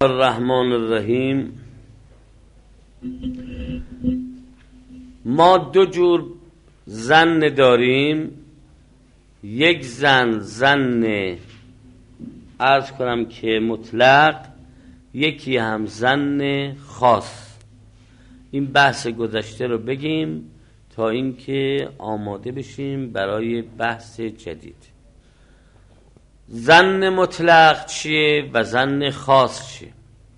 الرحمن الرحیم. ما دو جور ظن داریم. یک ظن عرض کنم که مطلق، یکی هم ظن خاص. این بحث گذشته رو بگیم تا اینکه آماده بشیم برای بحث جدید. ظن مطلق چیه و ظن خاص چیه؟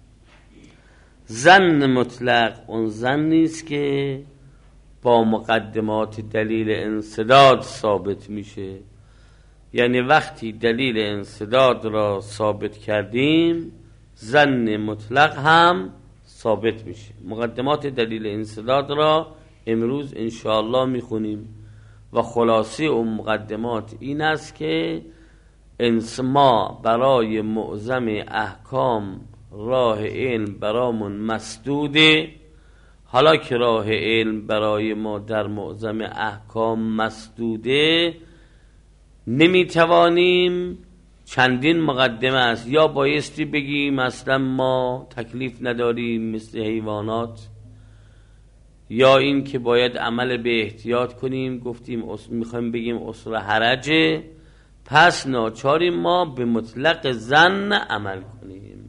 ظن مطلق اون ظنی است که با مقدمات دلیل انسداد ثابت میشه. یعنی وقتی دلیل انسداد را ثابت کردیم، ظن مطلق هم ثابت میشه. مقدمات دلیل انسداد را امروز انشاءالله میخونیم و خلاصه اون مقدمات این است که ما برای معظم احکام راه علم برامون مسدوده. حالا که راه علم برای ما در معظم احکام مسدوده، نمیتوانیم، چندین مقدمه است. یا بایستی بگیم اصلا ما تکلیف نداریم مثل حیوانات، یا این که باید عمل به احتیاط کنیم، گفتیم میخوایم بگیم اسر حرجه، پس ناچاریم ما به مطلق ظن عمل کنیم.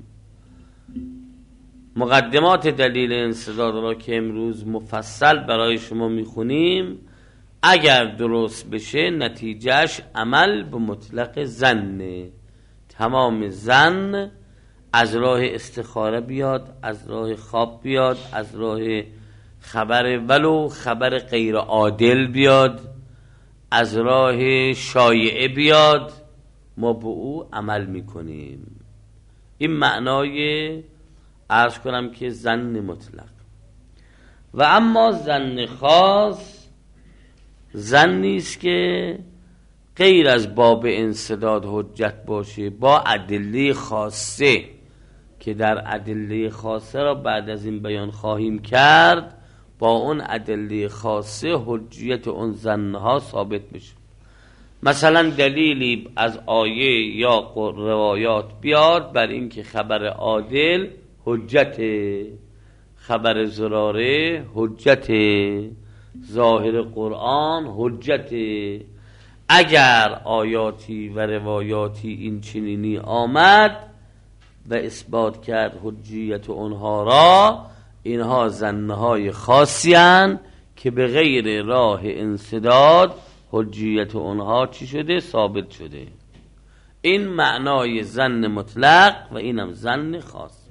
مقدمات دلیل انسداد را که امروز مفصل برای شما میخونیم، اگر درست بشه نتیجهش عمل به مطلق ظنه. تمام ظن از راه استخاره بیاد، از راه خواب بیاد، از راه خبر ولو خبر غیر عادل بیاد، از راه شایعه بیاد، ما به او عمل میکنیم. این معنای عرض کنم که ظن مطلق. و اما ظن خاص ظنی است که غیر از باب انسداد حجت باشه، با ادله خاصه که در ادله خاصه را بعد از این بیان خواهیم کرد، با اون ادله خاصه حجیت اون ظنها ثابت بشه. مثلا دلیلی از آیه یا روایات بیاد بر این که خبر عادل حجت، خبر زراره حجت، ظاهر قرآن حجت. اگر آیاتی و روایاتی این چنینی آمد و اثبات کرد حجیت اونها را، اینها ظنهای خاصی هستند که به غیر راه انسداد حجیت اونها چی شده؟ ثابت شده. این معنای ظن مطلق و اینم ظن خاص.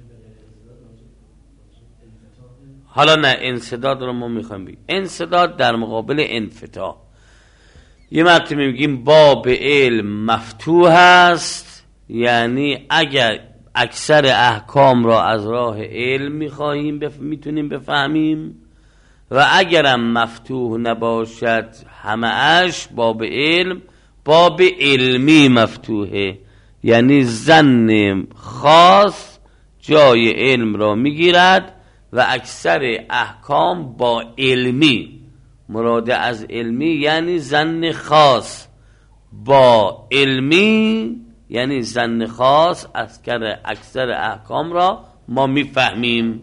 حالا نه، انسداد رو ما میخوایم بگیم. انسداد در مقابل انفتاح. یه مرتبه میگیم باب علم مفتوح است، یعنی اگر اکثر احکام را از راه علم میتونیم بفهمیم، و اگرم مفتوح نباشد همه اش باب علم، باب علمی مفتوحه. یعنی ظن خاص جای علم را میگیرد و اکثر احکام با علمی، مراد از علمی یعنی ظن خاص با علمی، یعنی ظن خاص اکثر احکام را ما میفهمیم.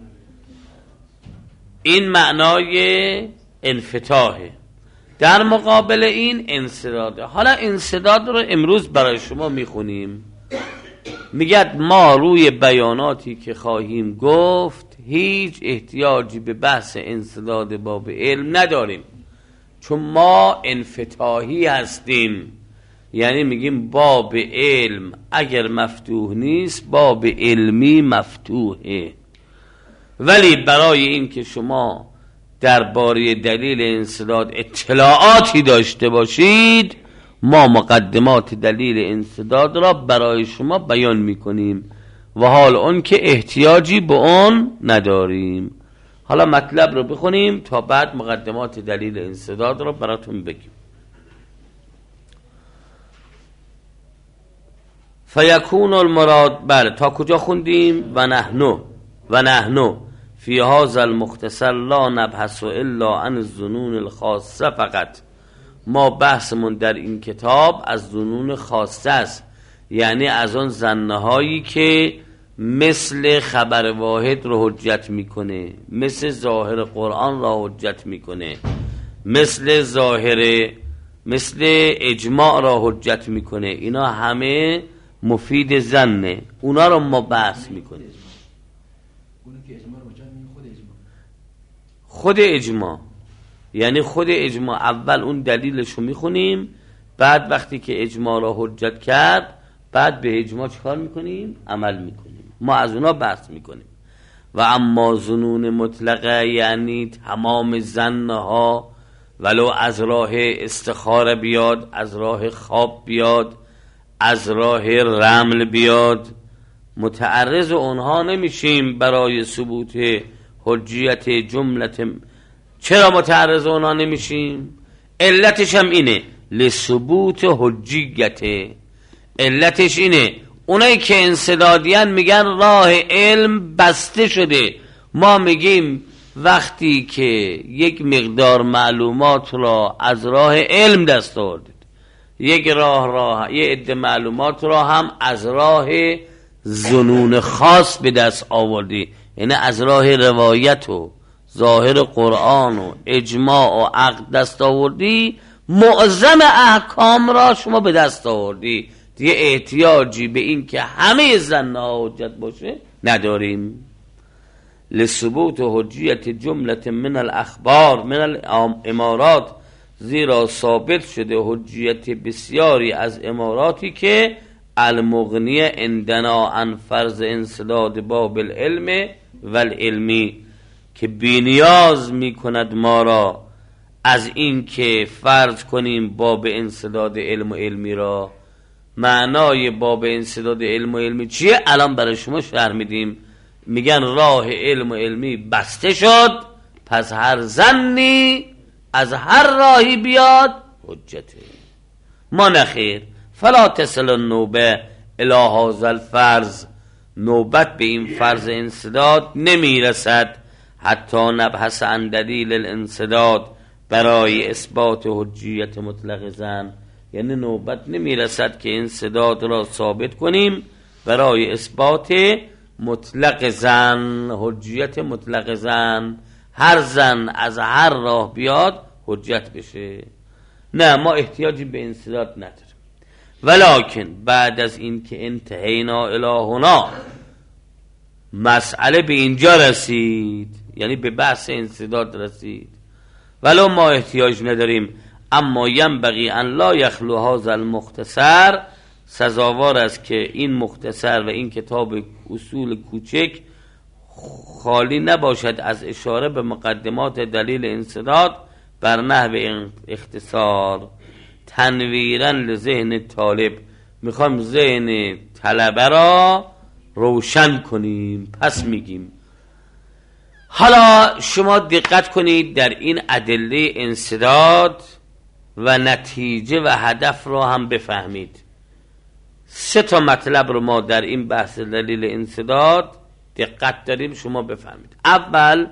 این معنای انفتاحه. در مقابل این انسداده. حالا انسداد رو امروز برای شما میخونیم. میگد ما روی بیاناتی که خواهیم گفت هیچ احتیاجی به بحث انسداد باب علم نداریم، چون ما انفتاحی هستیم. یعنی میگیم باب علم اگر مفتوح نیست، باب علمی مفتوحه. ولی برای این که شما درباره دلیل انسداد اطلاعاتی داشته باشید، ما مقدمات دلیل انسداد را برای شما بیان میکنیم و حال اون که احتیاجی به اون نداریم. حالا مطلب رو بخونیم تا بعد مقدمات دلیل انسداد را براتون بگیم. فیکون المراد، بله تا کجا خوندیم؟ و نحنو فی هذا المختصر لا نبحث الا عن الظنون الخاصه فقط. ما بحثمون در این کتاب از ظنون خاصه است، یعنی از آن ظنهایی که مثل خبر واحد رو حجت میکنه، مثل ظاهر قرآن را حجت میکنه، مثل اجماع را حجت میکنه. اینا همه مفید ظنه، اونا رو ما بحث میکنیم. خود اجماع یعنی خود اجماع، اول اون دلیلش رو میخونیم، بعد وقتی که اجماع را حجت کرد بعد به اجماع چکار میکنیم؟ عمل میکنیم. ما از اونا بحث میکنیم. و اما ظنون مطلقه یعنی تمام ظنها، ولو از راه استخاره بیاد، از راه خواب بیاد، از راه رمل بیاد، متعرض اونها نمیشیم برای ثبوت حجیت جملت. چرا متعرض اونها نمیشیم؟ علتش هم اینه، لثبوت حجیت. علتش اینه اونایی که انسدادیان میگن راه علم بسته شده. ما میگیم وقتی که یک مقدار معلومات را از راه علم دست آوردید، یک یه عده معلومات را هم از راه ظنون خاص به دست آوردی، یعنی از راه روایت و ظاهر قرآن و اجماع و عقل دست آوردی، معظم احکام را شما به دست آوردی، دیگه احتیاجی به این که همه ظنها حجت باشه نداریم. لثبوت حجیت جملت من الاخبار من الامارات، زیرا ثابت شده حجیت بسیاری از اماراتی که المغنیه عندنا عن فرض انسداد باب العلم و العلمی، که بینیاز میکند ما را از این که فرض کنیم باب انسداد علم و علمی را. معنای باب انسداد علم و علمی چیه؟ الان برای شما شرح میدیم. میگن راه علم و علمی بسته شد، پس هر ظنی از هر راهی بیاد حجته. ما نخیر، فلا تصل النوبه الی هذا الفرض، نوبت به این فرض انسداد نمیرسد، حتی نبحث عن دلیل الانسداد، برای اثبات حجیت مطلق ظن. یعنی نوبت نمیرسد که انسداد را ثابت کنیم برای اثبات مطلق ظن، حجیت مطلق ظن، هر ظن از هر راه بیاد حجت بشه. نه، ما احتیاجی به انسداد نداریم. ولکن بعد از این که انتهینا الی هنا، مسئله به اینجا رسید، یعنی به بحث انسداد رسید، ولو ما احتیاج نداریم، اما ینبغی ان لا یخلو هذا المختصر، سزاوار است که این مختصر و این کتاب اصول کوچک خالی نباشد از اشاره به مقدمات دلیل انسداد بر نحو اختصار، تنویرا لذهن طالب. میخوایم ذهن طلبه را روشن کنیم. پس میگیم حالا شما دقت کنید در این ادله انسداد و نتیجه و هدف را هم بفهمید. 3 مطلب رو ما در این بحث دلیل انسداد دقت داریم شما بفهمید. اول،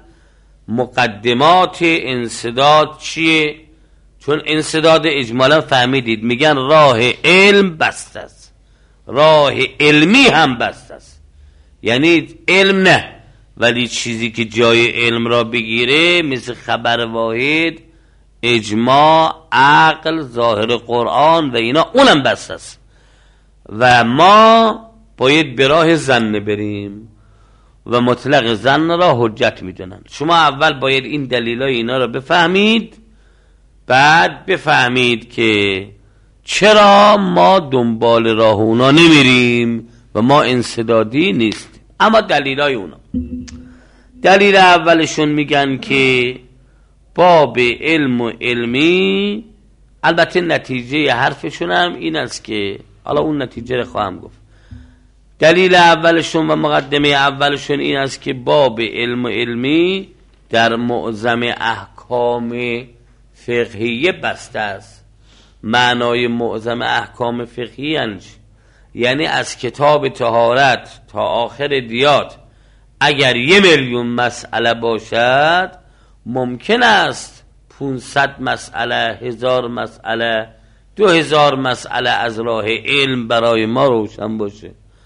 مقدمات انسداد چیه؟ چون انسداد اجمالا فهمیدید میگن راه علم بسته است، راه علمی هم بسته است، یعنی علم نه، ولی چیزی که جای علم را بگیره مثل خبر واحد، اجماع، عقل، ظاهر قرآن و اینا، اونم بسته است و ما باید به راه ظن بریم و مطلق ظن را حجت میدونن. شما اول باید این دلیلای اینا را بفهمید، بعد بفهمید که چرا ما دنبال راه اونا نمیریم و ما انسدادی نیست. اما دلیلای اونا، دلیل اولشون میگن که باب علم و علمی، البته نتیجه حرفشون هم این است که حالا اون نتیجه رو خواهم گفت. دلیل اولشون و مقدمه اولشون این است که باب علم و علمی در معظم احکام فقهیه بسته است. معنای معظم احکام فقهی یعنی از کتاب طهارت تا آخر دیات اگر 1,000,000 مسئله باشد، ممکن است 500 مسئله، 1000 مسئله، 2000 مسئله از راه علم برای ما روشن باشه.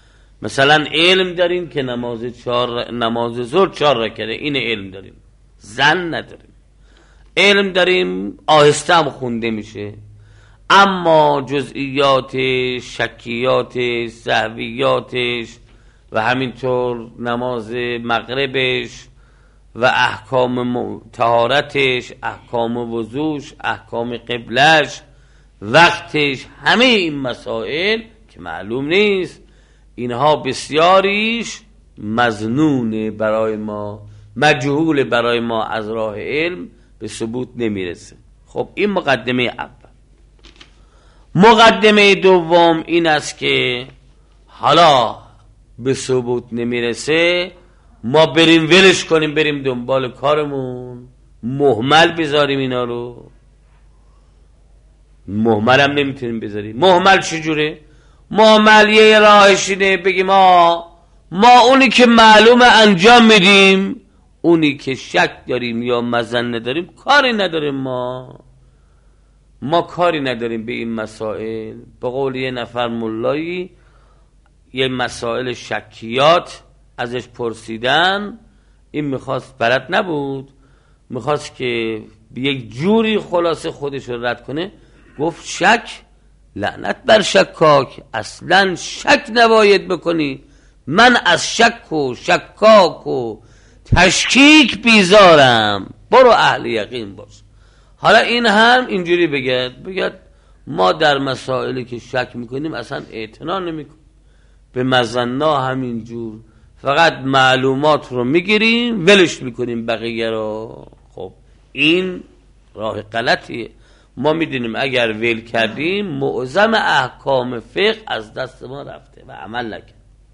مثلا علم داریم که نماز ظهر 4 رکعته، این علم داریم، ظن نداریم. علم داریم آهسته هم خونده میشه، اما جزئیاتش، شکیاتش، سهویاتش و همینطور نماز مغربش و احکام طهارتش، احکام وضوش، احکام قبلش، وقتش، همه این مسائل که معلوم نیست، اینها بسیاریش مظنون برای ما، مجهول برای ما، از راه علم به ثبوت نمیرسه. خب این مقدمه اول. مقدمه دوم این است که حالا به ثبوت نمیرسه، ما بریم ولش کنیم، بریم دنبال کارمون، مهمل بذاریم اینا رو. مهمل هم نمیتونیم بذاریم. مهمل چجوره؟ مهمل یه راهش اینه بگیم ما اونی که معلومه انجام میدیم، اونی که شک داریم یا مظنه داریم کاری نداریم. ما کاری نداریم به این مسائل. به قول یه نفر ملایی، یه مسائل شکیات ازش پرسیدن، این میخواست بلد نبود، میخواست که به یک جوری خلاصه خودش رو رد کنه، گفت شک لعنت بر شکاک، اصلا شک نباید بکنی، من از شک و شکاک و تشکیک بیزارم، برو اهل یقین باش. حالا این هم اینجوری بگد ما در مسائلی که شک میکنیم اصلا اعتنا نمیکنیم، به مظنا همینجور فقط معلومات رو میگیریم ولش میکنیم بقیه رو. خب این راه غلطیه. ما میدونیم اگر ول کردیم معظم احکام فقه از دست ما رفته و عمل نکرد.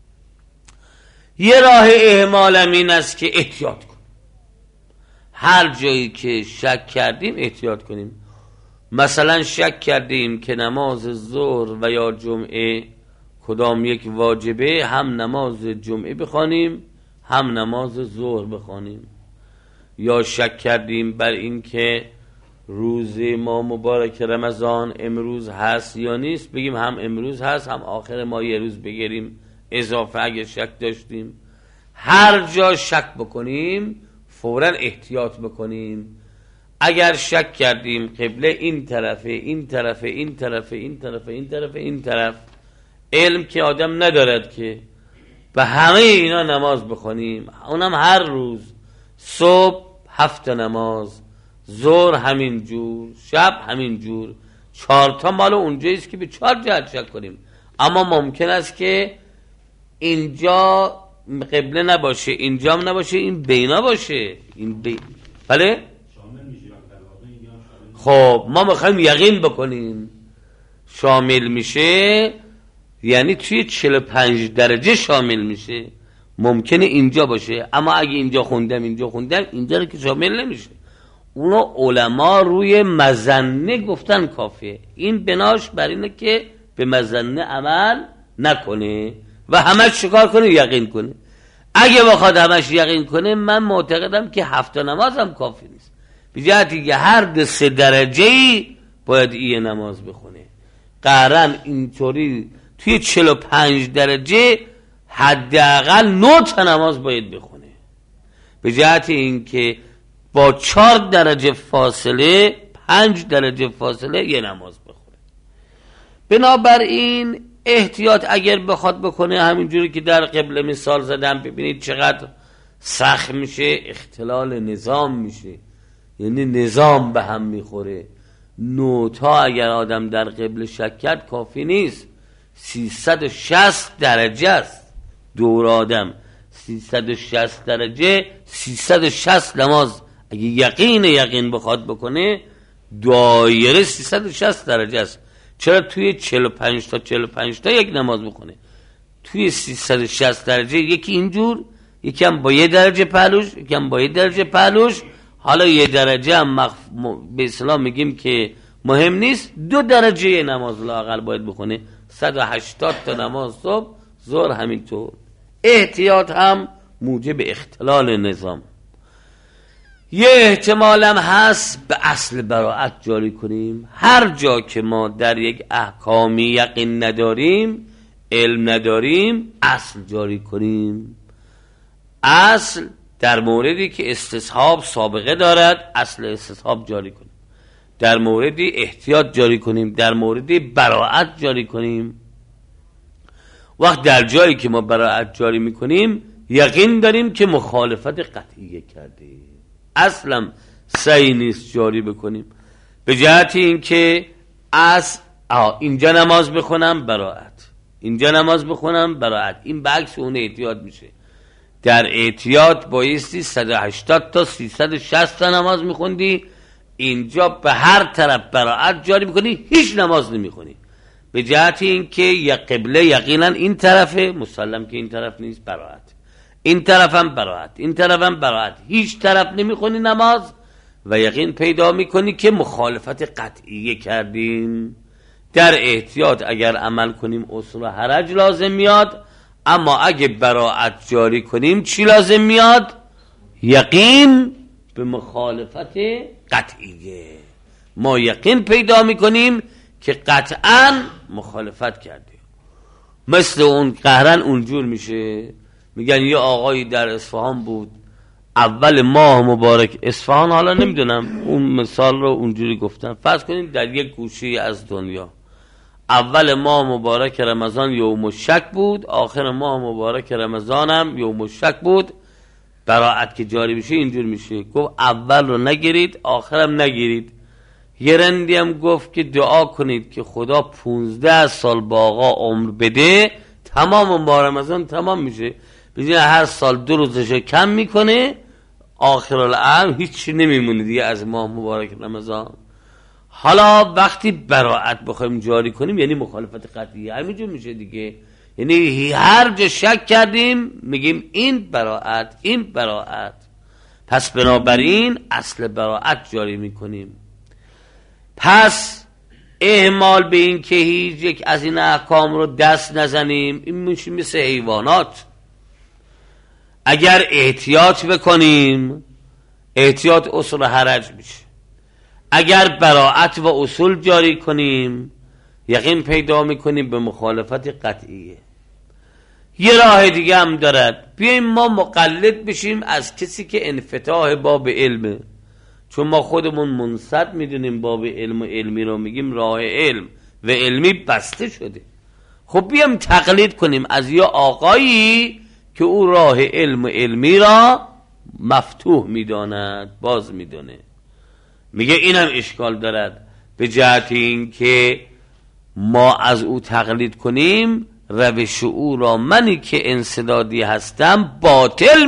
یه راه اهمال این است که احتیاط کنیم، هر جایی که شک کردیم احتیاط کنیم. مثلا شک کردیم که نماز ظهر و یا جمعه کدام یک واجبه، هم نماز جمعه بخوانیم هم نماز ظهر بخوانیم. یا شک کردیم بر این که روز ما مبارک رمضان امروز هست یا نیست، بگیم هم امروز هست هم آخر ما یه روز بگیریم اضافه اگه شک داشتیم. هر جا شک بکنیم فوراً احتیاط بکنیم. اگر شک کردیم قبله این طرفه، این طرفه، این طرفه، این طرفه، این طرفه، این طرف، علم که آدم ندارد که به همه اینا نماز بخونیم، اونم هر روز، صبح 7 نماز، ظهر همین جور، شب همین جور، 4 تا مال اونجاییست که به 4 جهت شک کنیم. اما ممکن است که اینجا قبله نباشه، اینجا هم نباشه، این بینا باشه، بله؟ خب ما میخوایم یقین بکنیم شامل میشه، یعنی توی 45 درجه شامل میشه. ممکنه اینجا باشه، اما اگه اینجا خوندم اینجا رو که شامل نمیشه. اونا علما روی مظنه گفتن کافیه. این بناش بر اینه که به مظنه عمل نکنه و همش چیکار کنه؟ یقین کنه. اگه بخواد همش یقین کنه، من معتقدم که 7 نماز هم کافی نیست، به جهتی که هر 3 درجه‌ای باید این نماز بخونه. قرن اینطوری توی 45 درجه حداقل 9 تا نماز باید بخونه، به جهت اینکه با 4 درجه فاصله 5 درجه فاصله یه نماز بخونه. بنابراین احتیاط اگر بخواد بکنه، همینجوری که در قبل مثال زدم، ببینید چقدر سخت میشه، اختلال نظام میشه، یعنی نظام به هم میخوره. 9 تا اگر آدم در قبل شک کرد کافی نیست، 360 درجه است دور آدم، 360 درجه، 360 نماز. اگه یقین بخواد بکنه، دایره 360 درجه است. چرا توی 45 تا یک نماز بخونه؟ توی 360 درجه یکی اینجور، یکی هم با 1 درجه پهلوش، یکی هم با 1 درجه پهلوش. حالا 1 درجه هم به اسلام میگیم که مهم نیست، 2 درجه نماز لااقل باید بخونه. 180 تا نماز صبح، ظهر همینطور. احتیاط هم موجب اختلال نظام. یه احتمال هم هست به اصل براءت جاری کنیم. هر جا که ما در یک احکامی یقین نداریم، علم نداریم اصل جاری کنیم. اصل در موردی که استصحاب سابقه دارد اصل استصحاب جاری کنیم، در موردی احتیاط جاری کنیم، در موردی براءت جاری کنیم. وقت در جایی که ما براءت جاری میکنیم یقین داریم که مخالفت قطعیه کردیم، اصلا صحیح نیست جاری بکنیم. به جهت این که اینجا نماز بخونم براءت، اینجا نماز بخونم براءت، این بکس اون احتیاط میشه. در احتیاط بایستی 180 تا 360 تا نماز میخوندی، اینجا به هر طرف براءت جاری میکنی، هیچ نماز نمیخونی. به جهت این که یا قبله یقینا این طرفه، مسلم که این طرف نیست، براءت، این طرفم براءت، این طرفم براءت، هیچ طرف نمیخونی نماز و یقین پیدا میکنی که مخالفت قطعیه کردیم. در احتیاط اگر عمل کنیم اصول حرج لازم میاد، اما اگه براءت جاری کنیم چی لازم میاد؟ یقین به مخالفت قطعیه. ما یقین پیدا میکنیم که قطعا مخالفت کردیم. مثل اون قهرن اونجور میشه، میگن یه آقایی در اصفهان بود اول ماه مبارک اصفهان، حالا نمیدونم اون مثال رو اونجوری گفتم، فرض کنید در یک گوشه از دنیا اول ماه مبارک رمضان یوم الشک بود، آخر ماه مبارک رمضان هم یوم الشک بود. براءت که جاری میشه اینجور میشه، گفت اول رو نگیرید آخرم نگیرید. یه رندی هم گفت که دعا کنید که خدا 15 سال با آقا عمر بده، تمام ماه رمضان تمام میشه. ببین هر سال 2 روزش کم میکنه، آخر الامر هیچی نمیمونه دیگه از ماه مبارک رمضان. حالا وقتی براءت بخوایم جاری کنیم یعنی مخالفت قطعیه، همینجور میشه دیگه. یعنی هر جا شک کردیم میگیم این براءت، این براءت، پس بنابراین اصل براءت جاری میکنیم. پس اهمال به این که هیچ یک از این احکام رو دست نزنیم، این میشه مثل حیوانات. اگر احتیاط بکنیم، احتیاط اصول حرج میشه. اگر براءت و اصول جاری کنیم یقین پیدا میکنیم به مخالفت قطعیه. یه راه دیگه هم دارد، بیاییم ما مقلد بشیم از کسی که انفتاح باب علمه، چون ما خودمون منصد میدونیم باب علم و علمی رو، میگیم راه علم و علمی بسته شده. خب بیام تقلید کنیم از یه آقایی که او راه علم و علمی را مفتوح میداند، باز میدونه. میگه اینم اشکال دارد، به جهت این که ما از او تقلید کنیم روش او را منی که انسدادی هستم باطل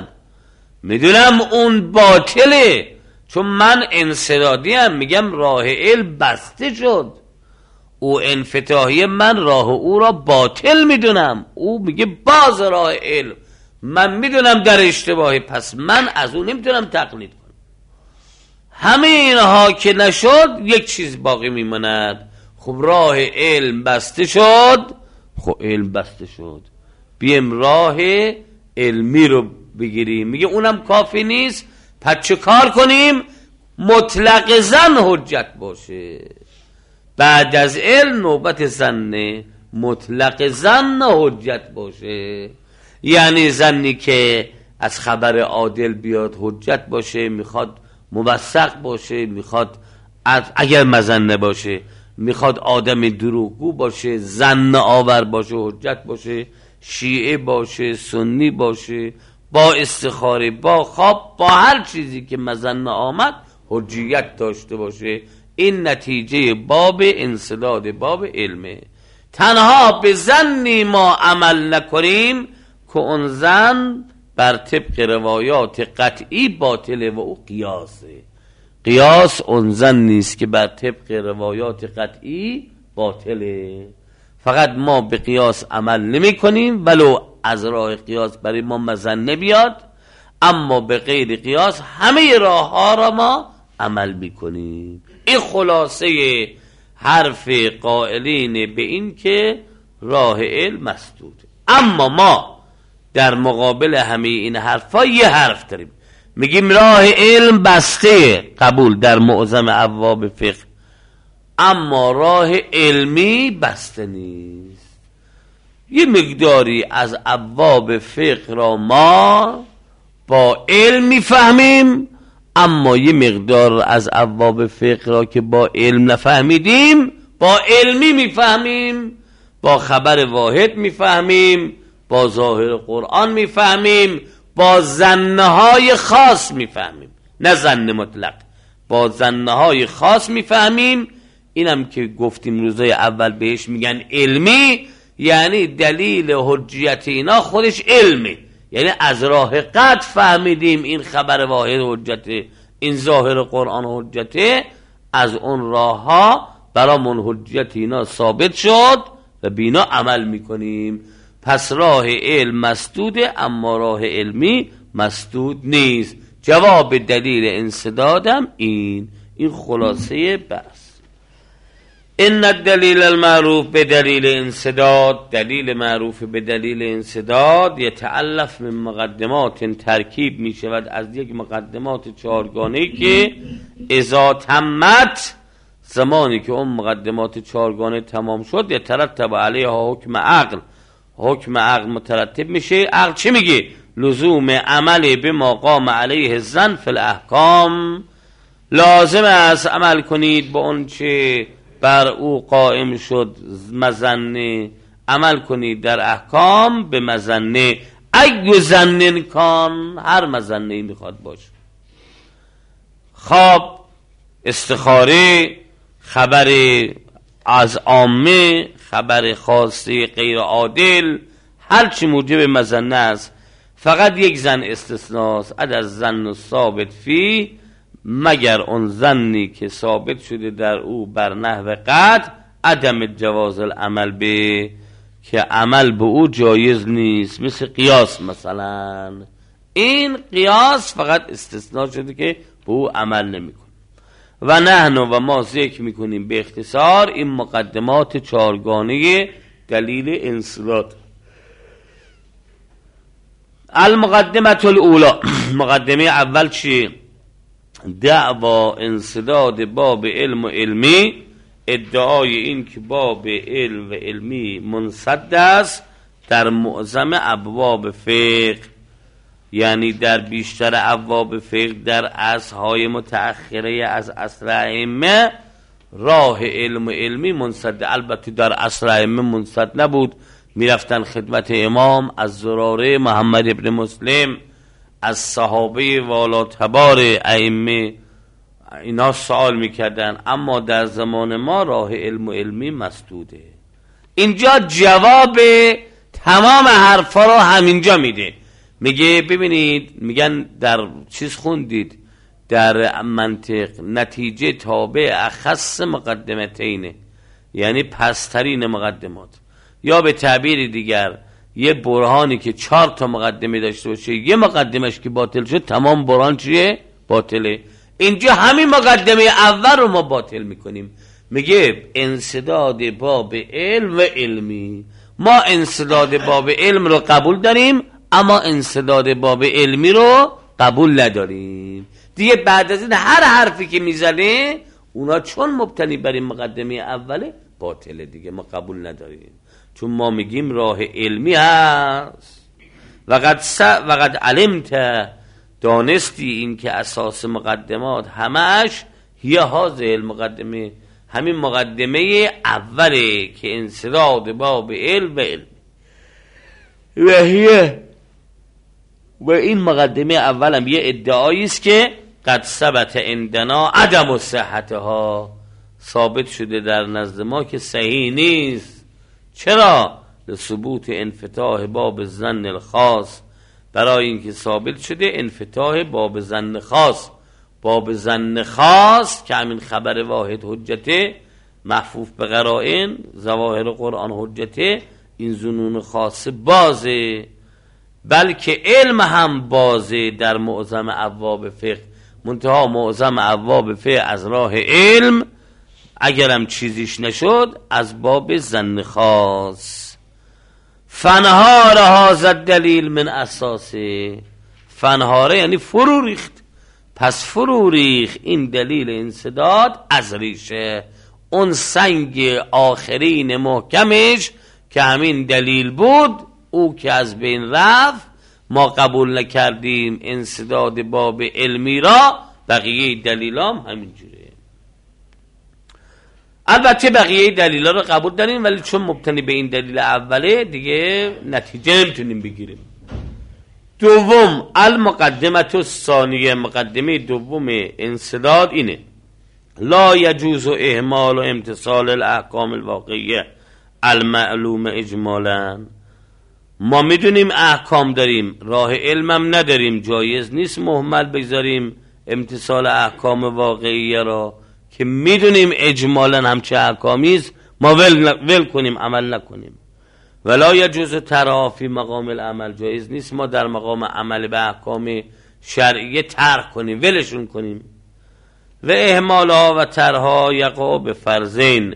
میدونم اون باطله، چون من انسدادی هم میگم راه علم بسته شد، او انفتاحی، من راه او را باطل میدونم، او میگه باز راه علم، من میدونم در اشتباهی، پس من از او نمیتونم تقلید کنم. همه اینها که نشد یک چیز باقی میماند. خب راه علم بسته شد، خب علم بسته شد، بیم راه علمی رو بگیریم. میگه اونم کافی نیست، پس چه کار کنیم؟ مطلق زن حجت باشه. بعد از علم نوبت زنه، مطلق زن حجت باشه، یعنی زنی که از خبر عادل بیاد حجت باشه، میخواد موثق باشه، میخواد اگر مزنه باشه میخواد آدم دروغگو باشه، زن آور باشه، حجت باشه، شیعه باشه، سنی باشه، با استخاره، با خواب، با هر چیزی که مزنه آمد حجیت داشته باشه. این نتیجه باب انسداد باب علمه. تنها به زنی ما عمل نکنیم که اون زن بر طبق روایات قطعی باطله و او قیاسه. قیاس اون زن نیست که بر طبق روایات قطعی باطله. فقط ما به قیاس عمل نمی کنیم ولو از راه قیاس برای ما مزن بیاد، اما به غیر قیاس همه راه ها را ما عمل می کنیم. این خلاصه حرف قائلین به این که راه علم مسدود. اما ما در مقابل همه این حرفا یه حرف داریم، میگیم راه علم بسته، قبول در معظم ابواب فقه، اما راه علمی بسته نیست. یه مقداری از ابواب فقه را ما با علم میفهمیم، اما یه مقدار از ابواب فقه را که با علم نفهمیدیم با علمی میفهمیم، با خبر واحد میفهمیم، با ظاهر قرآن میفهمیم، با ظنهای خاص میفهمیم، نه ظن مطلق، با ظنهای خاص میفهمیم. اینم که گفتیم روزای اول بهش میگن علمی، یعنی دلیل حجیت اینا خودش علمه، یعنی از راه قطع فهمیدیم این خبر واحد حجته، این ظاهر قرآن حجته، از اون راه ها برامون حجیت اینا ثابت شد و بینا عمل میکنیم. پس راه علم مسدوده، اما راه علمی مسدود نیست. جواب دلیل انسدادم این خلاصه بحث. ان الدلیل المعروف به دلیل انسداد، دلیل معروف به دلیل انسداد یتألف من مقدمات، ترکیب می شود از یک مقدمات چهارگانه‌ای که اذا تمت، زمانی که اون مقدمات چهارگانه تمام شد، یترتب علیها حکم عقل، حکم عقل مترتب میشه. عقل چی میگه؟ لزوم عمل به ما قام علیه الظن فی الاحکام، لازم است عمل کنید با اون چه بر او قائم شد مظنه، عمل کنید در احکام به مظنه، ای ظن کان، هر مظنه میخواد باشه، خواب، استخاره، خبر از عامه، خبر خاصه غیر عادل، هر چی موجب مظنه است. فقط یک زن استثناست، از زن ثابت فی، مگر اون زنی که ثابت شده در او بر نحو قطع، عدم جواز العمل به، که عمل به او جایز نیست، مثل قیاس مثلا. این قیاس فقط استثناء شده که به او عمل نمیکن. و نحن و ما ذکر میکنیم به اختصار این مقدمات چهارگانه دلیل انسداد. المقدمه الاولی، مقدمه اول چی؟ دعوا انسداد باب علم و علمی، ادعای این که باب علم و علمی منسد است در معظم ابواب فقه، یعنی در بیشتر ابواب فقه در عصرهای متأخره از عصر ائمه راه علم و علمی منسد. البته در عصر ائمه منسد نبود، میرفتن خدمت امام، از زراره محمد ابن مسلم، از صحابه والاتبار ائمه اینا سوال میکردن، اما در زمان ما راه علم و علمی مسدوده. اینجا جواب تمام حرفا رو همینجا میده. میگه ببینید، میگن در چیز خوندید در منطق نتیجه تابع اخص مقدمتینه، یعنی پسترین مقدمات، یا به تعبیر دیگر یه برهانی که 4 تا مقدمه داشته باشه، یه مقدمش که باطل شد تمام برهان چیه؟ باطله. اینجا همین مقدمه اول رو ما باطل میکنیم. میگه انسداد باب علم و علمی، ما انسداد باب علم رو قبول داریم، اما انسداد باب علمی رو قبول نداریم. دیگه بعد از این هر حرفی که میزنه اونا چون مبتنی بر این مقدمه اوله باطله، دیگه ما قبول نداریم، چون ما میگیم راه علمی هست. وقد علمت، دانستی این که اساس مقدمات همش هی حاضر المقدمه، همین مقدمه اوله که انسداد باب علم و علم و این مقدمه اولم یه ادعایی است که قد ثبت عندنا عدم صحتها، ثابت شده در نزد ما که صحیح نیست. چرا؟ لثبوت انفتاح باب ظن الخاص، برای اینکه ثابت شده انفتاح باب ظن خاص. باب ظن خاص که همین خبر واحد حجته، محفوف به قرائن، ظواهر قرآن حجته، این ظنون خاص بازه، بلکه علم هم بازه در معظم ابواب فقه. منتها معظم ابواب فقه از راه علم اگرم چیزیش نشد از باب ظن خاص. فنهار هذا الدلیل من اساسه، فنهاره یعنی فرو ریخت، پس فرو ریخت این دلیل انسداد از ریشه. اون سنگ آخرین محکمش که همین دلیل بود، او که از بین رفت، ما قبول نکردیم انسداد باب علمی را، بقیه دلیلام همینجوره. البته بقیه دلیلا رو قبول داریم، ولی چون مبتنی به این دلیل اوله دیگه نتیجه نمیتونیم بگیریم. دوم، المقدمه الثانیه، مقدمه دوم انسداد اینه: لا یجوز اهمال و امتصال الاحکام الواقعیه المعلوم اجمالا. ما میدونیم احکام داریم، راه علمم نداریم، جایز نیست مهمل بگذاریم امتصال احکام واقعیه را که میدونیم اجمالا هم چه احکامی است، ما ول کنیم، عمل نکنیم. ولا یجوز ترافی مقام العمل، جایز نیست ما در مقام عمل به احکام شرعیه ترک کنیم، ولشون کنیم. و اهمالها و ترها یقع به فرضین،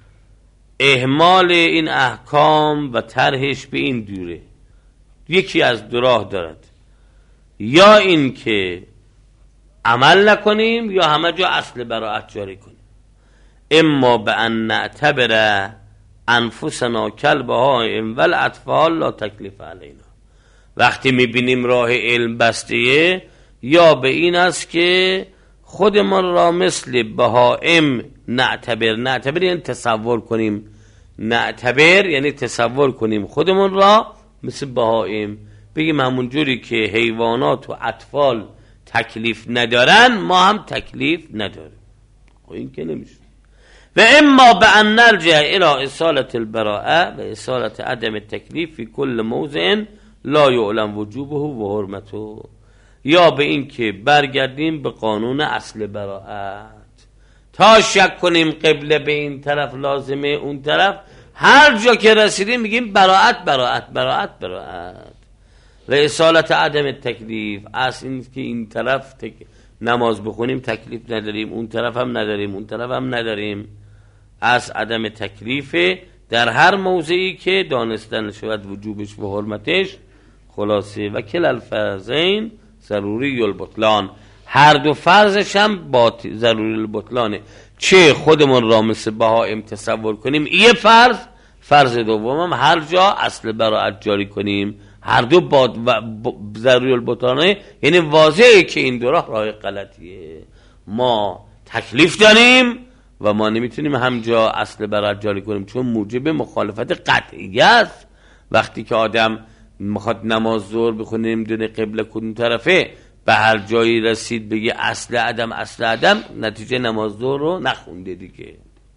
اهمال این احکام و طرحش به این دوره، یکی از دو راه دارد: یا این که عمل نکنیم یا همه جا اصل براءت جاری کنیم. اما به ان نعتبر انفسنا کالبهائم والاطفال لا تکلیف علینا، وقتی میبینیم راه علم بستیه، یا به این است که خودمان را مثل بهائم نعتبر یعنی تصور کنیم، نعتبر یعنی تصور کنیم خودمون را مثل بهائم، بگیم همون جوری که حیوانات و اطفال تکلیف ندارن ما هم تکلیف نداریم. این که نمیشه. و اما به ان نرجع الى اصالت البراءه و اصالت عدم التکلیف فی کل موضع لا یعلم وجوبه و حرمته، یا به این که برگردیم به قانون اصل براءت، تا شک کنیم قبله به این طرف لازمه اون طرف، هر جا که رسیدیم میگیم براءت براءت براءت براءت. و اصالت عدم التکلیف، اصل این که این طرف نماز بخونیم تکلیف نداریم، اون طرف هم نداریم، اون طرف هم نداریم، از عدم تکلیف در هر موضعی که دانستن شود وجوبش و حرمتش. خلاصه و کل الفرضین ضروری البطلان، هر دو فرضش هم ضروری البطلانه، چه خودمون را مثل بهائم تصور کنیم یه فرض دوم هم هر جا اصل براءت جاری کنیم، هر دو ضروری البطلانه، یعنی واضحه که این دو راه غلطیه. ما تکلیف داریم و ما نمیتونیم همجا اصل براءت جاری کنیم، چون موجب مخالفت قطعی است. وقتی که آدم میخواد نماز ظهر بخونه نمیدونه قبله کدوم طرفه، به هر جایی رسید بگه اصل عدم، نتیجه نماز ظهر رو نخونده دیگه.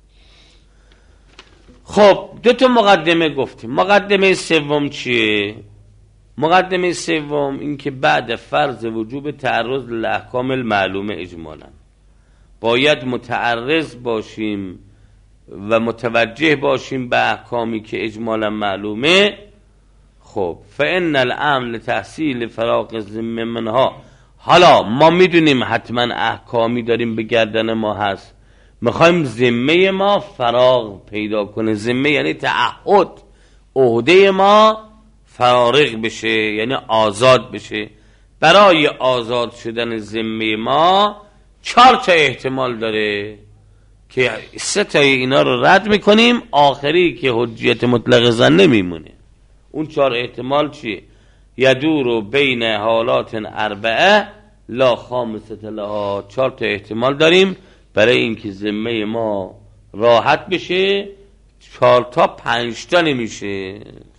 خب دو تا مقدمه گفتیم. مقدمه سوم چیه؟ مقدمه سوم این که بعد فرض وجوب تعرض للاحکام المعلومه اجمالا، باید متعرض باشیم و متوجه باشیم به احکامی که اجمالا معلومه. خب فإن الامر لتحصیل فراغ الذمه منها، حالا ما میدونیم حتما احکامی داریم به گردن ما هست، میخوایم ذمه ما فراغ پیدا کنه. ذمه یعنی تعهد، عهده ما فارغ بشه، یعنی آزاد بشه. برای آزاد شدن ذمه ما 4 تا احتمال داره که 3 تا اینا رو رد میکنیم، آخری که حجیت مطلق زن نمیمونه. اون 4 احتمال چیه؟ یدور بین حالات 4 لا خامسة لها، 4 تا احتمال داریم برای اینکه ذمه ما راحت بشه. 4 تا 5 تا نمیشه.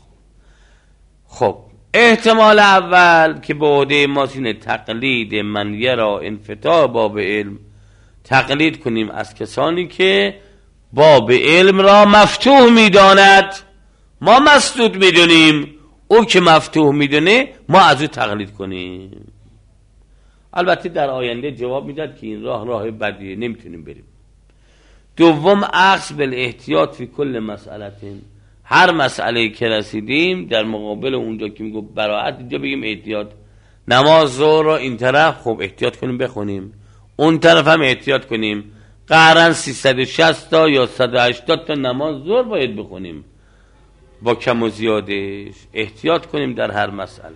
خب احتمال اول که به عهده ماست اینه تقلید من یرا انفتاح باب علم، تقلید کنیم از کسانی که باب علم را مفتوح میداند. ما مسدود میدونیم، او که مفتوح میدونه ما از او تقلید کنیم. البته در آینده جواب میداد که این راه بدیه، نمیتونیم بریم. دوم اخذ بالاحتیاط فی کل مسئله، هر مسئله که رسیدیم در مقابل اونجا که میگو براءت، اینجا بگیم احتیاط. نماز ظهر را این طرف خب احتیاط کنیم بخونیم، اون طرف هم احتیاط کنیم. قرن 360 تا یا 180 تا نماز ظهر باید بخونیم، با کم و زیادش احتیاط کنیم در هر مسئله.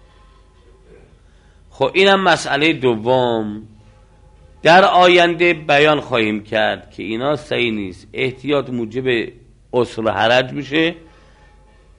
خب اینم مسئله دوم، در آینده بیان خواهیم کرد که اینا صحیح نیست. احتیاط موجب عسر و حرج میشه،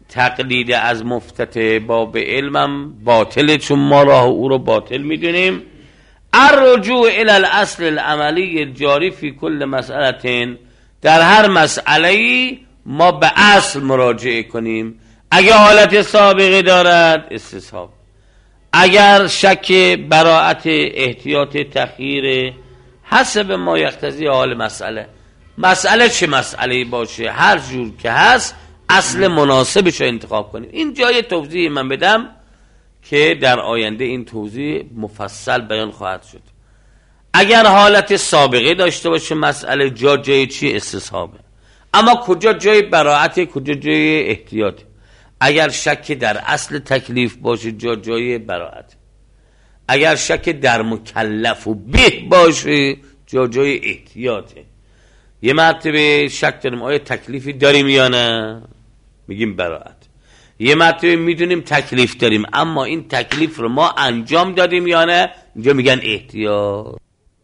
تقلید از مفتتح باب علمم باطله، چون ما راه او رو باطل میدونیم. الرجوع الی الاصل العملی الجاری فی کل مسئله، در هر مسئله‌ای ما به اصل مراجعه کنیم. اگر حالت سابقه دارد استصحاب، اگر شک براءت احتیاط تخییر، حسب ما یقتضی حال مسئله چه مسئله‌ای باشه هر جور که هست اصل مناسبش رو انتخاب کنیم. این جای توضیح من بدم که در آینده این توضیح مفصل بیان خواهد شد. اگر حالت سابقه داشته باشه مسئله جای چی استصحابه، اما کجا جای براءت، کجا جای احتیاط. اگر شک در اصل تکلیف باشه جای براءت، اگر شک در مکلف و به باشه جای احتیاطه. یه مرتبه شک داریم آیا تکلیفی داریم یا نه، میگیم براءت. یه مرتبه میدونیم تکلیف داریم اما این تکلیف رو ما انجام دادیم یا نه، اینجا میگن احتیاط.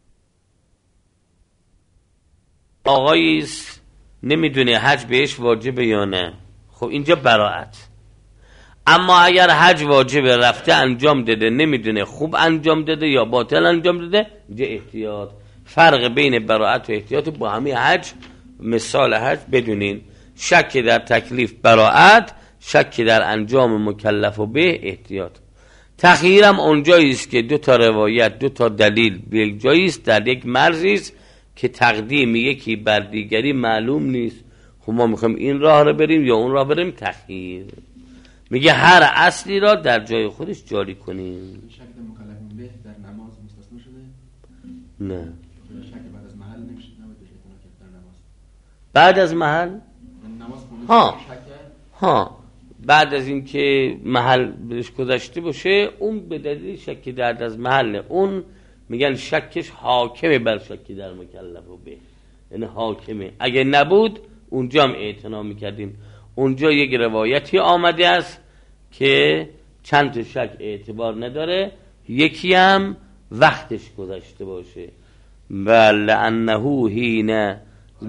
آقایی نمیدونه حج بهش واجبه یا نه، خب اینجا براءت. اما اگر حج واجبه رفته انجام داده، نمیدونه خوب انجام داده یا باطل انجام داده، اینجا احتیاط. فرق بین براءت و احتیاط با همین حج، مثال حج بدونین، شک در تکلیف براءت، شک در انجام مکلف و به احتیاط. تخییرم اونجایی است که دو تا روایت، دو تا دلیل به یک جایی است، در یک مرزی است که تقدیم یکی بر دیگری معلوم نیست. خب ما میخوایم این راه رو بریم یا اون راه بریم، تخییر. میگه هر اصلی را در جای خودش جاری کنیم. شک در مکلف به در نماز مستثنا شده؟ نه. شک بعد از محل نمیشه، نباید در نماز. بعد از محل؟ نماز ها بعد از این که محل بهش گذشته باشه، اون به دلیل شک در از محل، اون میگن شکش حاکمه بر شک در مکلف و به، یعنی حاکمه. اگه نبود اونجا هم اعتنا میکردیم. اونجا یک روایتی آمده است که چند تا شک اعتبار نداره، یکی هم وقتش گذشته باشه. بل انه هینه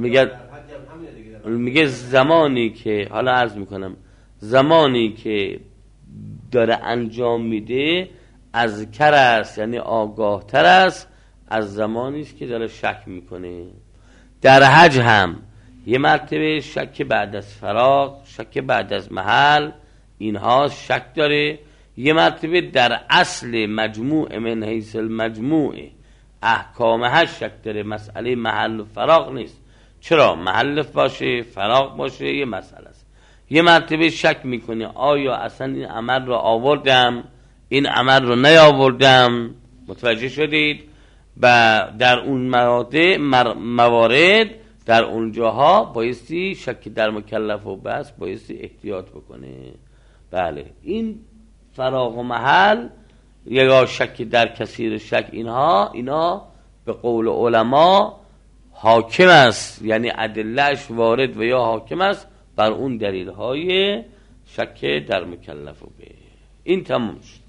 میگه زمانی که، حالا عرض میکنم، زمانی که داره انجام میده اذکر است، یعنی آگاه تر است از زمانی است که داره شک میکنه. در حج هم یه مرتبه شک بعد از فراغ، شک بعد از محل، اینها شک داره. یه مرتبه در اصل مجموع من حیث المجموع احکام حج شک داره، مسئله محل و فراغ نیست. چرا؟ محل باشه فراغ باشه یه مسئله است. یه مرتبه شک میکنه آیا اصلا این عمل رو آوردم، این عمل رو نیاوردم. متوجه شدید؟ و در اون موارد در اون جاها بایستی شک در مکلف و بس بایستی احتیاط بکنه. بله، این فراغ و محل یا شک در کثیر شک، اینا به قول علما حاکم است، یعنی ادلهش وارد و یا حاکم است بر اون دلیل های شک در مکلف و به. این تمام شد.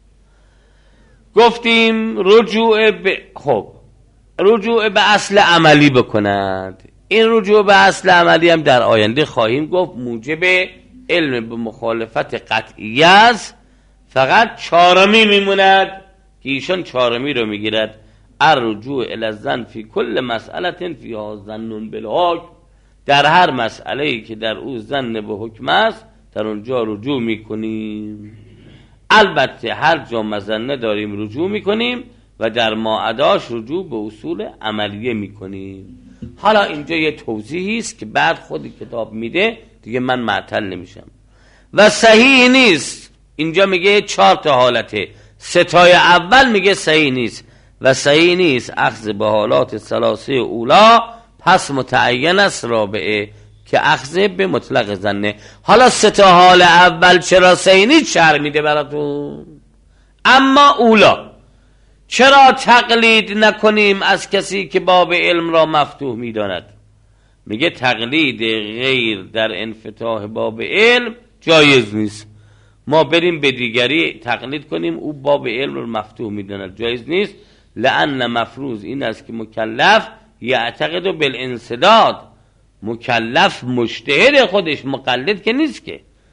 گفتیم رجوع به اصل عملی بکند. این رجوع به اصل عملی هم در آینده خواهیم گفت. موجب علم به مخالفت قطعی است. فقط چهارمی میموند که ایشان چهارمی رو میگیرد. الرجوع الی الظن فی کل مسئله فیها ظن بالحکم، در هر مسئله‌ای که در او ظن به حکم است در اونجا رجوع میکنیم. البته هر جا مظنه داریم رجوع میکنیم و در معداش رجوع به اصول عملیه میکنیم. حالا اینجا یه توضیحی است که بعد خود کتاب میده، دیگه من معطل نمیشم. و صحیح نیست، اینجا میگه 4 تا حالته، 3 تای اول میگه صحیح نیست و صحیح نیست اخذ به حالات ثلاثه اولا، پس متعین است رابعه که اخذ به مطلق ظنه. حالا 3 تا حال اول چرا صحیح نیست شرح میده براتون. اما اولا چرا تقلید نکنیم از کسی که باب علم را مفتوح میداند؟ میگه تقلید غیر در انفتاح باب علم جایز نیست. ما بریم به دیگری تقلید کنیم او باب علم رو مفتوح میداند، جایز نیست. لأن مفروض این است که مکلف یعتقد بالانسداد، مکلف مجتهد خودش، مقلد که نیست که.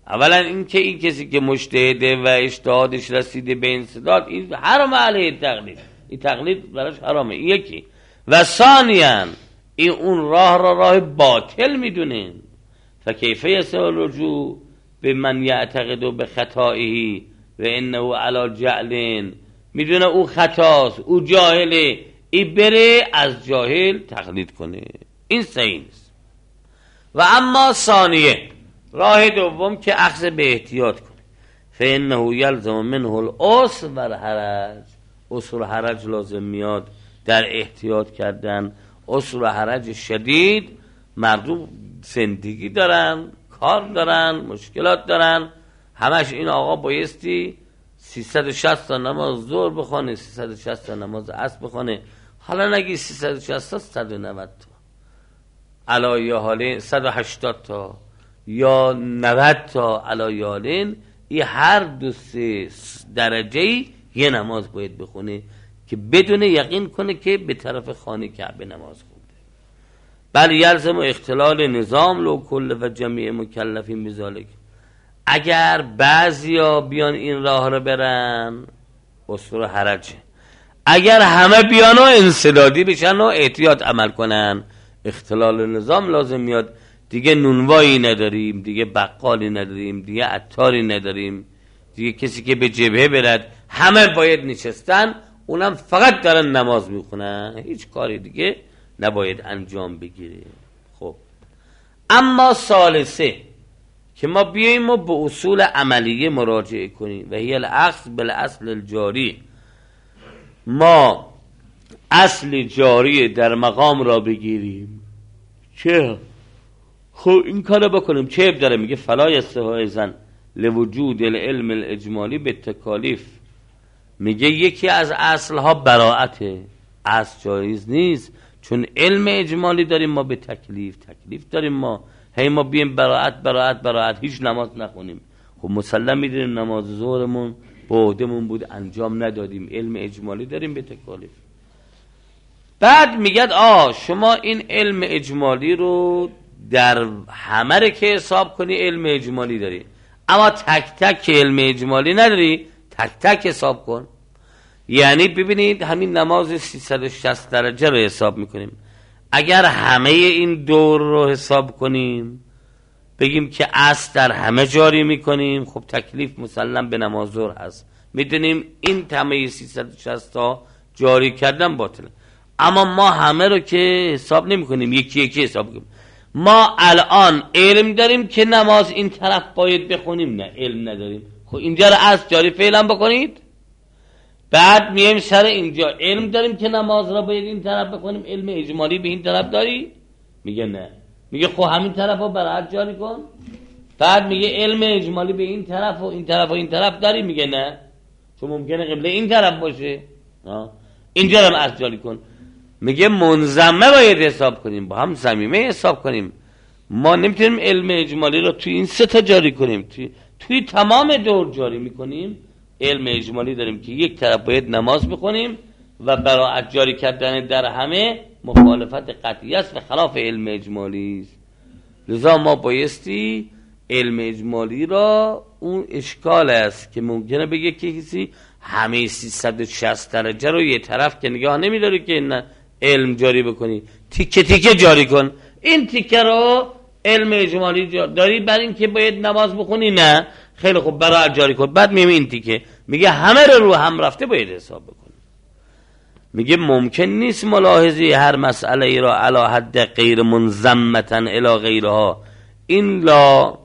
اولا اینکه این کسی که مجتهده و اجتهادش رسیده به انسداد، این حرام علیه تقلید، این تقلید براش حرامه. این یکی. و ثانیاً این اون راه را راه باطل میدونه. فکیف یسال رجوع به من یعتقد به خطائه و انه علی جهل، میدونه او خطاست، او جاهله، این بره از جاهل تقلید کنه، این صحیح نیست. و اما ثانیه، راه دوم که اخذ به احتیاط کنه، فانه یلزم منه الاسر و الحرج، اسر و حرج لازم میاد در احتیاط کردن. اسر و حرج شدید، مردم زندگی دارن، کار دارن، مشکلات دارن، همش این آقا بایستی 360 تا نماز ظهر بخونه، 360 تا نماز عصر بخونه. حالا نگی 360 تا، 190 تا علایه حالین، 180 تا یا 90 تا علایه حالین، این هر دو سه درجه یه نماز باید بخونه که بدون یقین کنه که به طرف خانه کعبه نماز خونده. بل یلزم اختلال نظام لو کل و جمیع مکلفین بذالک، اگر بعضیا بیان این راه رو برن اسر حرجه، اگر همه بیان و انسدادی بشن و احتیاط عمل کنن اختلال نظام لازم میاد. دیگه نونوایی نداریم، دیگه بقالی نداریم، دیگه عطاری نداریم، دیگه کسی که به جبهه برد، همه باید نشستن، اونم فقط دارن نماز میخونن، هیچ کاری دیگه نباید انجام بگیره. خب اما ثالثه که ما بیاییم و به اصول عملیه مراجعه کنیم و هی الاخذ بالاصل الجاری، ما اصل جاری در مقام را بگیریم. چه؟ خب این کار بکنیم چه عیب داره؟ میگه فلا یصح اذن لوجود العلم الاجمالی به تکالیف، میگه یکی از اصلها براءته، اصل جایز نیست، چون علم اجمالی داریم ما به تکلیف داریم ما، هی ما بیم براءت هیچ نماز نخونیم. خب مسلم میدونیم نماز ظهرمون با عهدمون بود انجام ندادیم، علم اجمالی داریم به تکالیف. بعد میگه شما این علم اجمالی رو در همه که حساب کنی علم اجمالی داری، اما تک تک علم اجمالی نداری، تک تک حساب کن. یعنی ببینید همین نماز 360 درجه رو حساب میکنیم، اگر همه این دور رو حساب کنیم بگیم که اصل در همه جاری میکنیم، خب تکلیف مسلم به نماز ظهر هست، میدونیم این همه 360 تا جاری کردن باطله. اما ما همه رو که حساب نمی کنیم، یکی یکی حساب کنیم. ما الان علم داریم که نماز این طرف باید بخونیم، نه علم نداریم. خب اینجا رو از جاری فعلا بکنید، بعد میایم سر اینجا علم داریم که نماز را باید این طرف بخونیم، علم اجمالی به این طرف داری؟ میگه نه. میگه خب همین طرف رو برای جاری کن. بعد میگه علم اجمالی به این طرف و این طرف و این طرف داری؟ میگه نه، چون ممکنه قبله این طرف باشه، اینجا رو از جاری کن. میگه منظمه باید حساب کنیم، با هم صمیمه حساب کنیم. ما نمیتونیم علم اجمالی رو توی این سه تا جاری کنیم، توی تمام دور جاری میکنیم. علم اجمالی داریم که یک طرف باید نماز بخونیم و براءت جاری کردن در همه مخالفت قطعی است و خلاف علم اجمالی است. لذا ما بایستی علم اجمالی را، اون اشکال است که ممکنه بگه که کسی همه 360 درجه رو یه طرف که نگاه نمیداری که نه علم جاری بکنی، تیکه تیکه جاری کن. این تیکه رو علم اجمالی داری برای این که باید نماز بخونی، نه خیلی خوب برای جاری کن. بعد میگه این تیکه، میگه همه رو هم رفته باید حساب بکن. میگه ممکن نیست ملاحظه هر مسئله ای را علی حد غیر منضمتن الی غیرها. این لا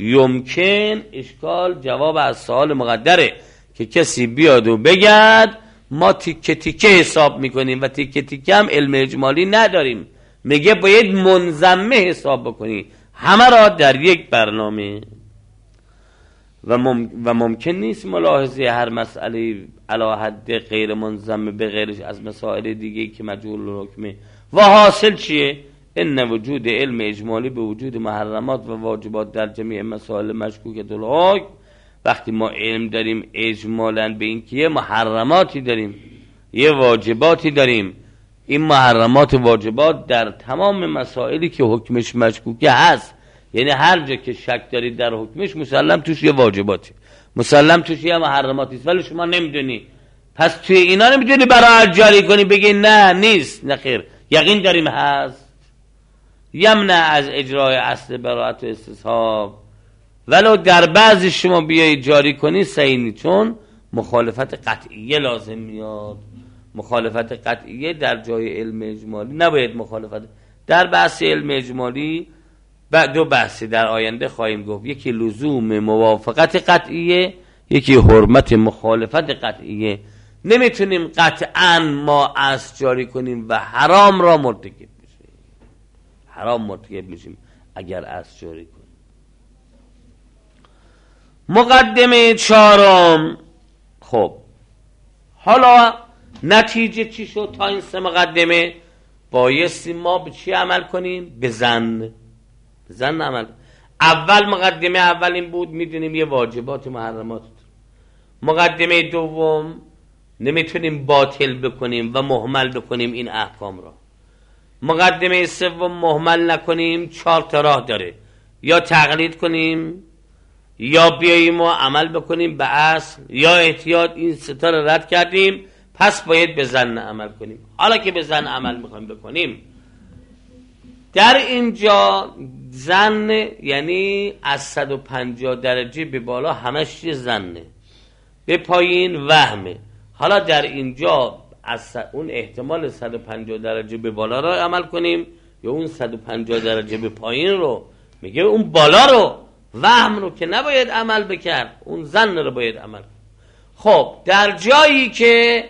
یمکن اشکال جواب از سوال مقدره که کسی بیاد و بگد ما تیکه تیکه حساب میکنیم و تیکه تیکه هم علم اجمالی نداریم. میگه باید منضمه حساب بکنی، همه را در یک برنامه. و ممکن نیست ملاحظه هر مسئله علی حد غیر منضمه به غیرش از مسائل دیگه که مجهول الحکمه. و حاصل چیه؟ ان وجود علم اجمالی به وجود محرمات و واجبات در جمیع مسائل مشکوک الحکم. وقتی ما علم داریم اجمالاً به این که یه محرماتی داریم، یه واجباتی داریم، این محرمات و واجبات در تمام مسائلی که حکمش مشکوکه هست، یعنی هر جا که شک دارید در حکمش مسلم توش یه واجباتی، مسلم توش یه محرماتی است، ولی شما نمیدونی، پس توی اینا نمیدونی براءت جاری کنی بگی نه نیست، نه خیر یقین داریم هست. یمنع از اجرای اصل براءت و استصحاب، ولو در بعضی شما بیایی جاری کنی صحیح نیست، چون مخالفت قطعیه لازم میاد. مخالفت قطعیه در جای علم اجمالی نباید مخالفت. در بحث علم اجمالی دو بحثی در آینده خواهیم گفت، یکی لزوم موافقت قطعیه، یکی حرمت مخالفت قطعیه. نمیتونیم قطعا ما اصل جاری کنیم و حرام را مرتکب بشیم، حرام مرتکب میشیم اگر اصل جاری کنیم. مقدمه چهارم. خب حالا نتیجه چی شد تا این سه مقدمه؟ بایستی ما به چی عمل کنیم؟ به ظن عمل. اول مقدمه اول این بود میدونیم یه واجبات و محرمات. مقدمه دوم نمیتونیم باطل بکنیم و مهمل بکنیم این احکام را. مقدمه سوم مهمل نکنیم، 4 تا راه داره، یا تقلید کنیم، یا بیاییم و عمل بکنیم به اصل، یا احتیاط. این سه تا رو رد کردیم، پس باید به ظن عمل کنیم. حالا که به ظن عمل میخوایم بکنیم، در اینجا ظن یعنی از 150 درجه به بالا همش ظنه، به پایین وهمه. حالا در اینجا از اون احتمال 150 درجه به بالا رو عمل کنیم یا اون 150 درجه به پایین رو؟ میگه اون بالا رو، وهم رو که نباید عمل بکرد، اون ظن رو باید عمل. خب در جایی که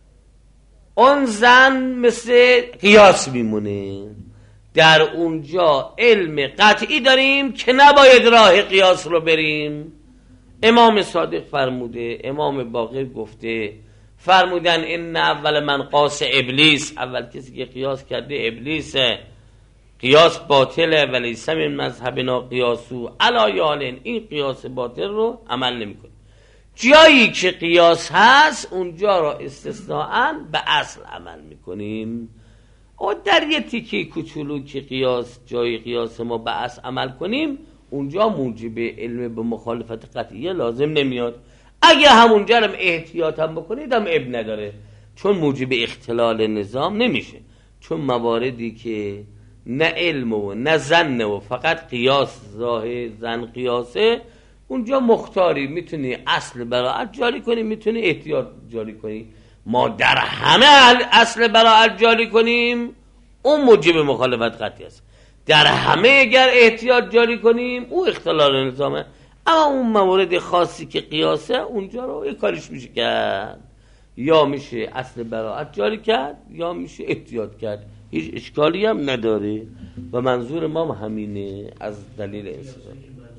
اون ظن مثل قیاس میمونه، در اونجا علم قطعی داریم که نباید راه قیاس رو بریم. امام صادق فرموده، امام باقر گفته، فرمودن ان اول من قاس ابلیس، اول کسی که قیاس کرده ابلیسه، قیاس باطله ولیس من مذهبنا قیاسو علی یالین، این قیاس باطل رو عمل نمیکنه. جایی که قیاس هست اونجا را استثناءً به اصل عمل میکنیم. و در یه تیکه کوچولو که قیاس جای قیاس ما به اصل عمل کنیم، اونجا موجب علم به مخالفت قطعیه لازم نمیاد. اگه همونجا هم احتیاط هم بکنید هم اب نداره، چون موجب اختلال نظام نمیشه. چون مواردی که نه علم و نه ظن و فقط قیاس ظاهر ظن قیاسه، اونجا مختاری، میتونی اصل براءت جاری کنی، میتونی احتیاط جاری کنی. ما در همه اصل براءت جاری کنیم، اون موجب مخالفت قطعی است. در همه اگر احتیاط جاری کنیم، او اختلال نظامه. اما اون موارد خاصی که قیاسه، اونجا رو یک کارش میشه کرد، یا میشه اصل براءت جاری کرد یا میشه احتیاط کرد، هیچ اشکالی هم نداره. و منظور ما همینه از دلیل استدلال.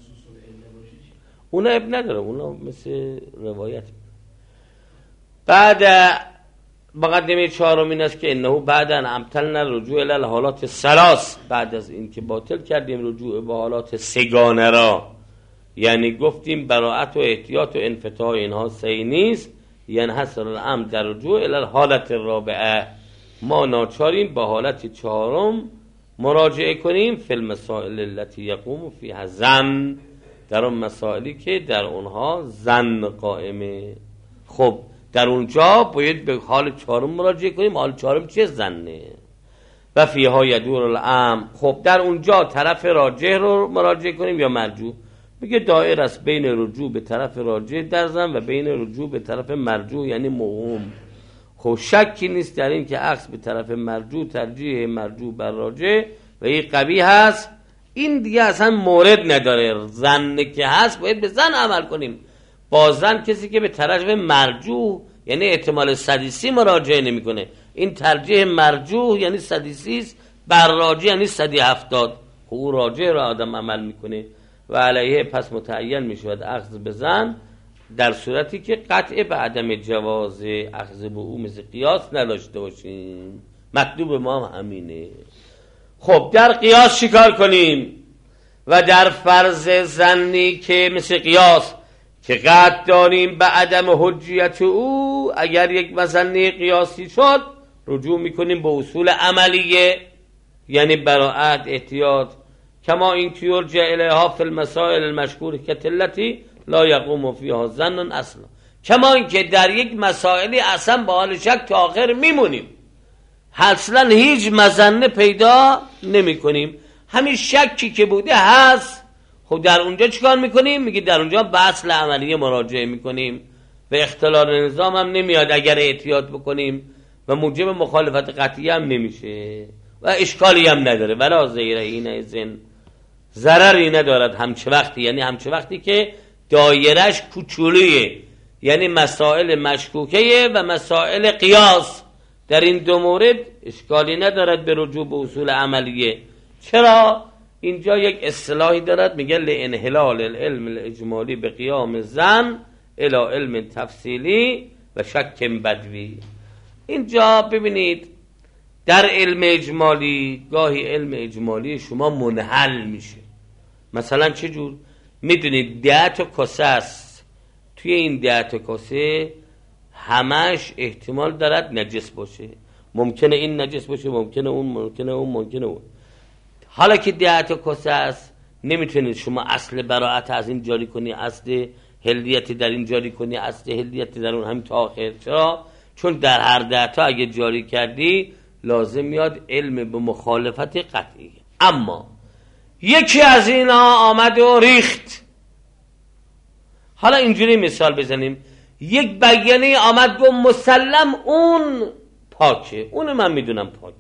اونا اب نداره، اونا مثل روایت. بعد مقدمه چهارم این است که انه بعد ان امتلنا رجوع الی الحالات ثلاث، بعد از این که باطل کردیم رجوع به حالات سگانه را، یعنی گفتیم براءت و احتیاط و انفتاح اینها صحیح نیست، یعنی حصل الامر در رجوع الی الحالت الرابعه، ما ناچاریم به حالت چهارم مراجعه کنیم. فی المسائل التي یقوم فیها ظن، در اون مسائلی که در اونها ظن قائمه. خب در اونجا باید به حال چهارم مراجعه کنیم. حال چهارم چیه؟ ظنه. و فیها یدور الامر، خب در اونجا طرف راجح رو مراجعه کنیم یا مرجوح؟ میگه دایر است بین رجوع به طرف راجح در ظن و بین رجوع به طرف مرجوح، یعنی موهوم. خب شکی نیست در این که عکس به طرف مرجوح، ترجیح مرجوح بر راجح و این قوی هست. این دیگه اصلا مورد نداره، ظن که هست باید به ظن عمل کنیم. با ظن کسی که به طرف مرجوح یعنی احتمال سدیسی مراجعه نمیکنه، این ترجیح مرجوح یعنی سدیسی بر راجح یعنی 170. او راجح را آدم عمل میکنه و علیه پس متعین میشود اخذ به ظن، در صورتی که قطع به عدم جواز اخذ به او مثل قیاس نداشته باشیم. مطلوب ما همینه. خب در قیاس چیکار کنیم؟ و در فرض ظنی که مثل قیاس که قطع داریم به عدم حجیت او، اگر یک مظنه قیاسی شد رجوع میکنیم به اصول عملیه، یعنی براءت، احتیاط کما این که یرجع الیها فی المسائل المشکوره کتلتی لا یقوم فیها ظن اصلا، کما این که در یک مسائلی اصلا با حال شک تا آخر میمونیم، اصلا هیچ مظنه پیدا نمی کنیم، همین شکی که بوده هست. خب در اونجا چیکار میکنیم؟ میگه در اونجا به اصل عملیه مراجعه میکنیم و اختلال نظام هم نمیاد اگر احتیاط بکنیم و موجب مخالفت قطعی هم نمیشه و اشکالی هم نداره. ولا زیر این ازن ضرری ندارد همچه وقتی، یعنی همچه وقتی که دایرش کوچولویه، یعنی مسائل مشکوکه و مسائل قیاس، در این دو مورد اشکالی ندارد به رجوع به اصول عملیه. چرا؟ اینجا یک اصطلاحی دارد میگه لانحلال العلم الاجمالی به قیام الظن الی علم تفصیلی و شک بدوی. اینجا ببینید در علم اجمالی گاهی علم اجمالی شما منحل میشه. مثلا چه جور؟ میدونید 10 تا کاسه است، توی این 10 تا کاسه همش احتمال دارد نجس باشه، ممکنه این نجس باشه، ممکنه اون، ممکنه اون، ممکنه اون. حالا که 10 تا کاسه است نمیتونید شما اصل براءت از این جاری کنی، اصل هلیت در این جاری کنی، اصل هلیت در اون، همین تا آخر. چرا؟ چون در هر 10 تا اگه جاری کردی لازم میاد علم به مخالفت قطعی. اما یکی از اینا آمد و ریخت. حالا اینجوری مثال بزنیم، یک بیانیه آمد گفت مسلم اون پاکه، اون من میدونم پاکه،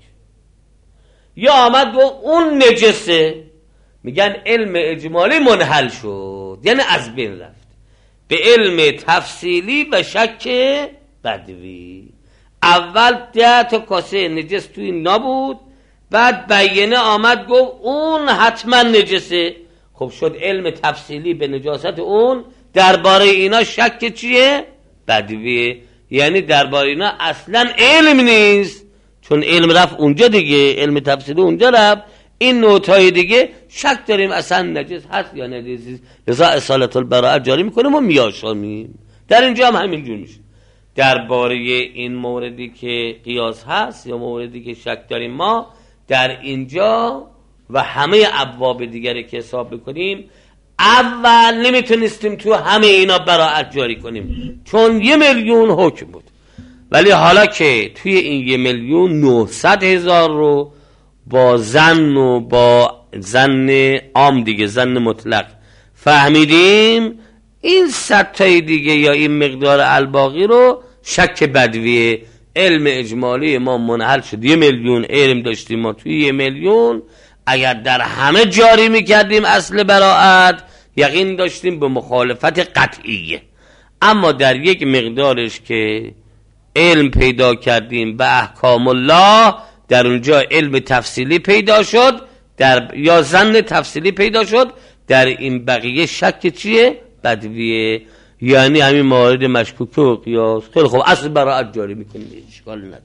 یا آمد گفت اون نجسه، میگن علم اجمالی منحل شد، یعنی از بین رفت به علم تفصیلی و شک بدوی. اول 10 تا کاسه نجس توی نبود، بعد بیانیه آمد گفت اون حتما نجسه، خب شد علم تفصیلی به نجاست اون. درباره اینا شک چیه؟ بدویه، یعنی درباره اینا اصلا علم نیست، چون علم رفت اونجا دیگه، علم تفصیلی اونجا رفت. این نوتای دیگه شک داریم اصلا نجس هست یا نجس، لذا اصالت البراءت جاری میکنیم و میاشامیم. در اینجا هم همینجور میشه. درباره این موردی که قیاس هست یا موردی که شک داریم ما در اینجا و همه ابواب دیگری که حساب بکنیم، اول نمیتونستیم تو همه اینا براءت جاری کنیم چون 1,000,000 حکم بود، ولی حالا که توی این 1,900,000 رو با ظن و با ظن عام دیگه، ظن مطلق فهمیدیم، این 100 تای دیگه یا این مقدار الباقی رو شک بدویه. علم اجمالی ما منحل شد. 1,000,000 علم داشتیم ما، توی 1,000,000 اگر در همه جاری میکردیم اصل براءت یقین داشتیم به مخالفت قطعیه. اما در یک مقدارش که علم پیدا کردیم به احکام الله، در اونجا علم تفصیلی پیدا شد، یا ظن تفصیلی پیدا شد، در این بقیه شک چیه؟ بدویه، یعنی همین موارد مشکوک و قیاس. خیلی خوب، اصل براءت جاری میکنیم، اشکال نداره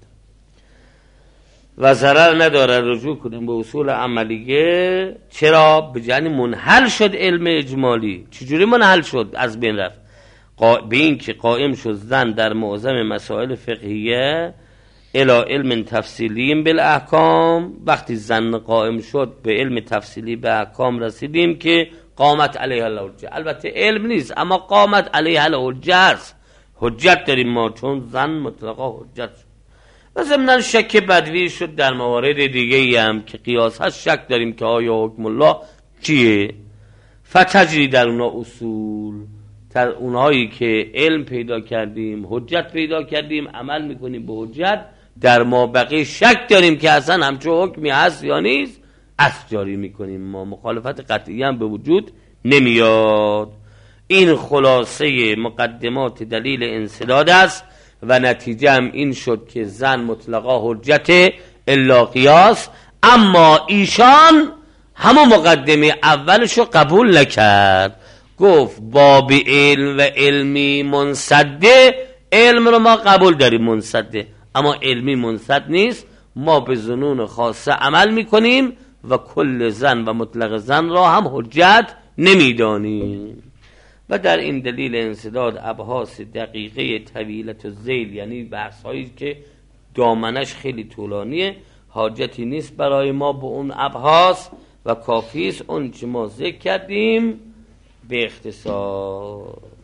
و ضرر نداره رجوع کنیم به اصول عملیه. چرا؟ به جهت منحل شد علم اجمالی. چجوری منحل شد؟ از بین رفت. به این که قائم شد ظن در معظم مسائل فقهیه الی علم تفصیلی بالاحکام. وقتی ظن قائم شد به علم تفصیلی به احکام رسیدیم که قامت علیه الحجه. البته علم نیست اما قامت علیه الحجه است، حجت داریم ما، چون ظن مطلقا حجت شد. و ضمن شک بدوی شد در موارد دیگه هم که قیاس هست، شک داریم که آیا حکم الله چیه. فتجری در اونا اصول، در اونهایی که علم پیدا کردیم، حجت پیدا کردیم، عمل میکنیم به حجت، در ما بقیه شک داریم که اصلا همچون حکمی هست یا نیست، اصل جاری میکنیم ما، مخالفت قطعی هم به وجود نمیاد. این خلاصه مقدمات دلیل انسداد است و نتیجه هم این شد که ظن مطلقا حجت الا قیاس. اما ایشان همون مقدمه اولشو قبول نکرد، گفت باب علم و علمی منصده، علم رو ما قبول داریم منصده، اما علمی منصد نیست. ما به ظنون خاصه عمل میکنیم و کل ظن و مطلق ظن را هم حجت نمیدانیم. و در این دلیل انسداد ابحاث دقیقه طویلت و ذیل، یعنی بحث هایی که دامنش خیلی طولانیه، حاجتی نیست برای ما به اون ابحاث و کافی است اون چه ما ذکر کردیم به اختصار.